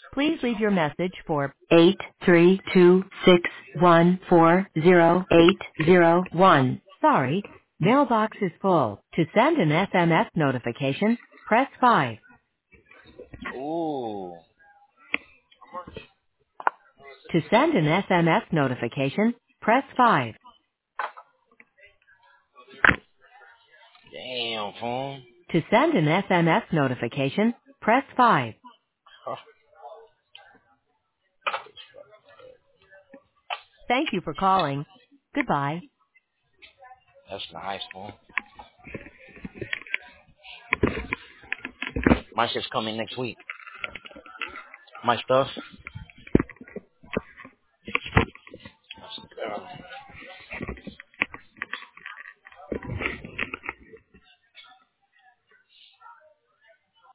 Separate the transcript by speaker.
Speaker 1: Please leave your message for 83261408001. Sorry, mailbox is full. To send an SMS notification, press 5.
Speaker 2: Ooh.
Speaker 1: To send an SMS notification, press 5.
Speaker 2: Damn, phone.
Speaker 1: To send an SMS notification, press 5. Thank you for calling. Goodbye.
Speaker 2: That's nice, phone. My shit's coming next week. My stuff.